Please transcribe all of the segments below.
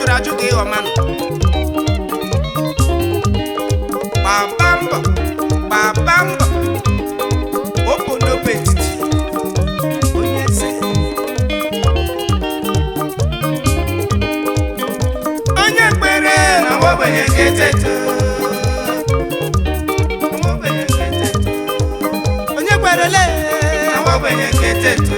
ajụ gị ọmanụ gbaba mbọ opo n'obe etiti onye eze onye kpere na ogbenye ga-eteto onye kperele na ogbenye ga-eteto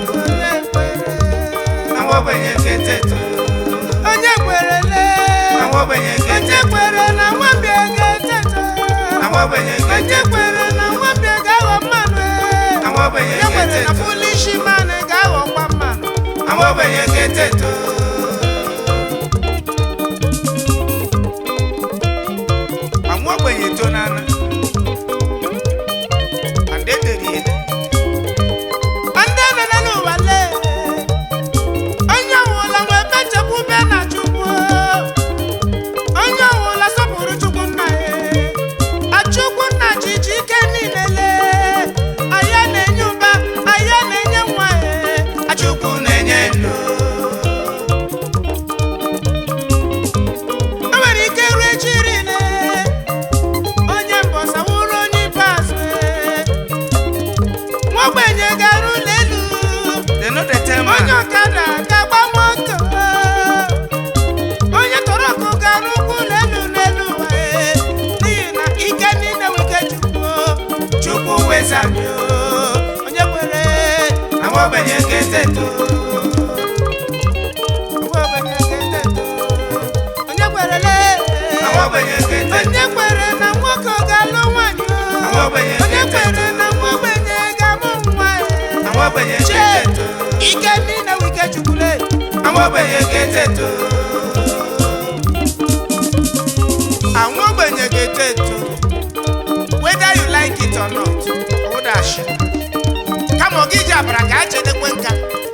na ogbenye ga-eteto onye kperele na ogbenye ga-eteto na nwambịa ga-eteto na ogbenye ga-eteto na nwambịa ga-aghọ mmanụ na ogbenye ga-eteto na foolish man ga-aghọkwa mmanụ na ogbenye ga-eteto anwa ogbenye tonana ande teriye ande nana n'ụwa lee onye ọwụla nwe mechapụ be na Chukwu onye ọwụla sọpụrụ Chukwu nna ya Achukwu nna jiji ike niile lee aya na-enye ụba aya na-enye nwa ya Achukwu na-enye ndụ o nwere ike ruo echi niile onye mbọsa wụrụ onye ikpeazụ nwa ogbenye gara ụlọ elu onye ọkada ga-agba moto onye tọrọ ọkụ gara ụkwụ ụlọ elu n'elu ụwa n'ihi na ike niile nwike Chukwu wezami onye kwere na nwa ogbenye ga-eteto onye kwerele onye kwere na nwoke ga-alụ nwanyị onye kwere na nwa ogbenye ga-amụ nwa ike niile wike Chukwule nwa ogbenye ga-eteto nwa ogbenye ga-eteto whether you like it or not ụdashi kama ọ gị ji abara ka a chedekwe nka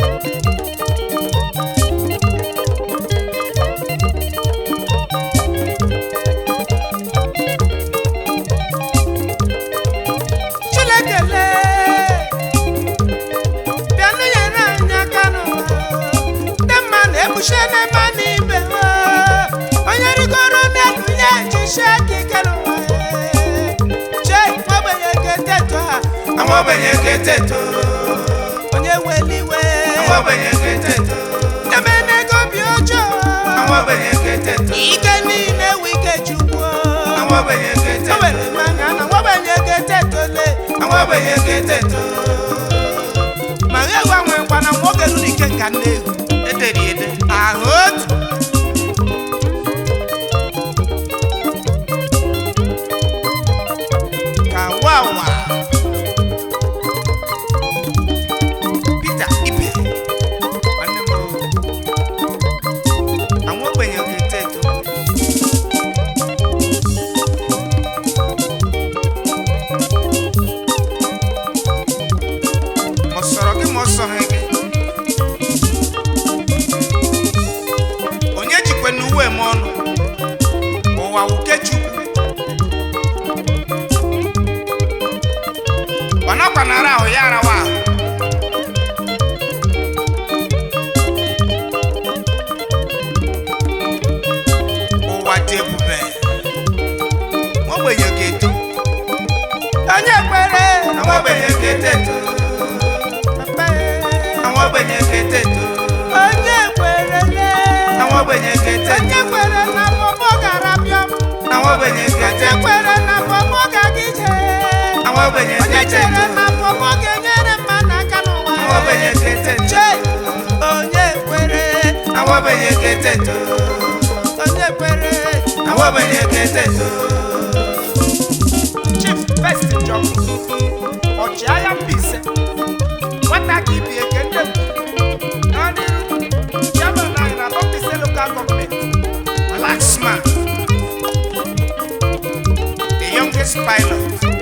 onye rigoro n'elu ya ejishi aka ike n'ụwa nwa ogbenye ga-eteto nwa ogbenye ga-eteto onye weliwe nwa ogbenye ga-eteto emenego obi ọjọọ nwa ogbenye ga-eteto ike niile wike Chukwu nwa ogbenye ga-eteto o were mmanya na nwa ogbenye ga-eteto le nwa ogbenye ga-eteto ma egwu anwekwa na nwoke ruru ike nka nne egwu ederi ede ahụ otu kawawa Peter Ibe nwanne m anwa ogbenye ga-eteto ma ọ sọrọ gị ma ọ sọghị gị onye jikwe n'uwe m ọnụ ụwa wuke Chukwu ọ nakwanara ahụ ya arawa ahụ ụwa dị ebube nwa ogbenye ga-eto onye kpere na nwa ogbenye ga-eteto nwa ogbenye ga-eteto onye kwerele na nwa ogbenye ga-eteto onye kwere na pọpọ gara bịọm na nwa ogbenye ga-eteto onye kwere na pọpọ ga-agije na nwa ogbenye ga-eteto onye chere na pọpọ ga-enyere mmadụ aka n'ụwa na nwa ogbenye ga-eteto onye kwere na nwa ogbenye ga-eteto onye kwere na nwa ogbenye ga-eteto Chief Best Job ọchịagha Mbaise nwata ka ibi eke ndị chairman na Mbaise local government Alaxman the youngest pilot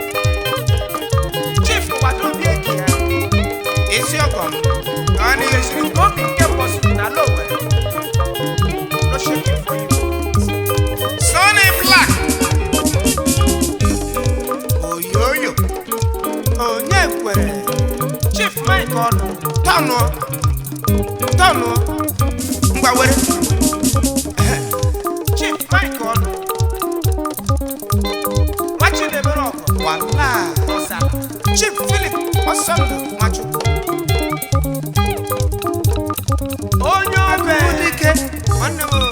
Chief Wadobi Ekia Eziogom Gani Esiri Gobi nke mbọsụ na Lowe no shaking for you Sonny Black Oyoyo onye kwere Chief Mike ọnụ tọnụ ngwa were Chief Philip Osondu Nwachukwu onye ọbụ dike nwanne m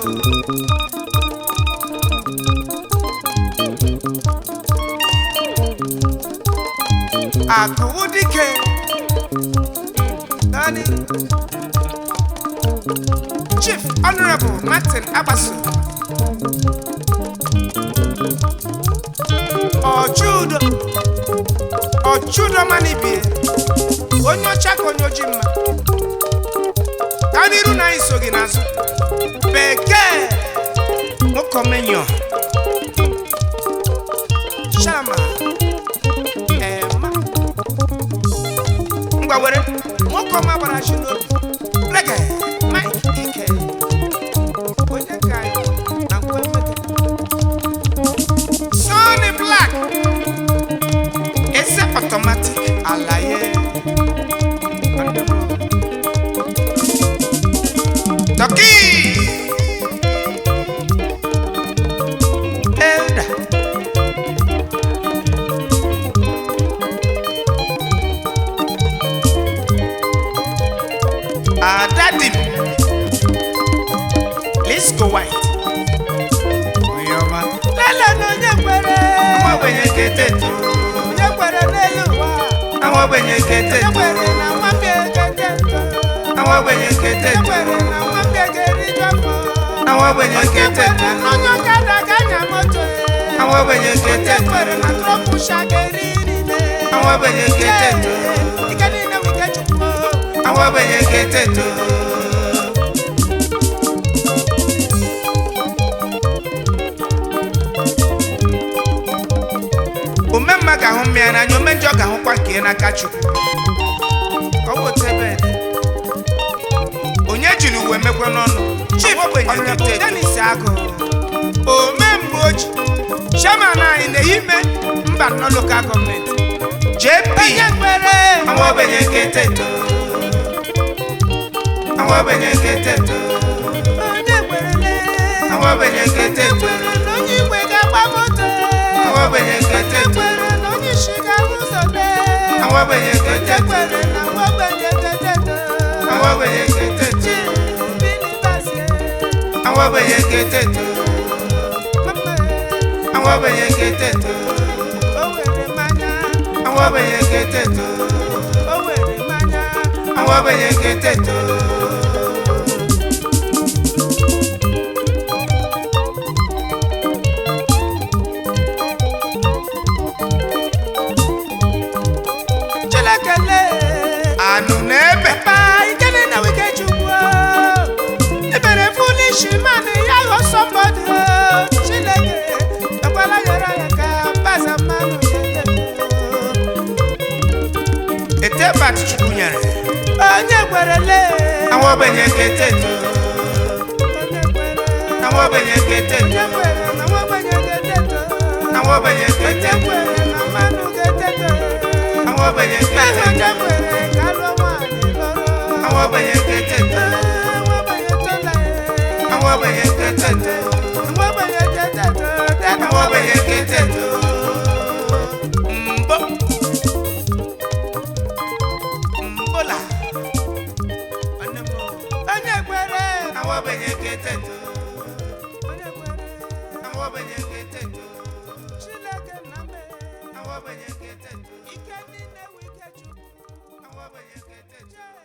akụwụ dike Dani Chief Honorable Martin Agbaso Ochudo Manibie onye ọcha ka onye oji mma ka n'iru na iso gị n'azụ bekee Mokomenyo Shama Emma ngwawere Mokoma gbara shi n'obi Lege Mike Ike onye ka na kwemete Sonny Black Ese automatic alaye Toki Elda Adadim Lisco White Oyoma Lele no nyekwere Mwa wenye ketetu Nyekwere n'elu wa Awa wenye ketetu Nyekwere na mwambie ketetu Awa wenye ketetu Nyekwere na mwambie kerijafo Awa wenye ketetu Nyekwere n'onyo kada ganya moto Awa wenye ketetu Nyekwere na tropu shagerine Awa wenye ketetu Ikanine wike chukwo Awa wenye ketetu Umemma ga hụ mmịa n'anya omenjọ ga hụkwa nke ya n'aka Chukwu ka ọ wetebe onye jiri uwe mekwe n'ọnụ Chief Honorable Dennis Agụ omemgbe oji chairman anyị n'ime mba nọ local government JP àwọn ogbenye keteto àwọn ogbenye keteto àwọn ogbenye keteto àwọn ogbenye keteto àwọn ogbenye keteto àwọn ogbenye keteto àwọn ogbenye keteto àwọn ogbenye keteto àwọn ogbenye keteto àwọn ogbenye keteto anu n'ebe ikele na wike Chukwu ebere foolish man ya go somebody Chineke ekwela yara ya ka baza mmanụ ete bat Chukwu nyere onye gwerele àwọn ogbenye keteto àwọn ogbenye keteto àwọn ogbenye keteto àwọn ogbenye keteto àwọn ogbenye keteto àwọn ogbenye keteto àwọn ogbenye keteto àwọn ogbenye keteto mbola onye kwere àwọn ogbenye keteto àwọn ogbenye keteto Chineke na me àwọn ogbenye keteto ike niile wike Chukwu àwọn ogbenye keteto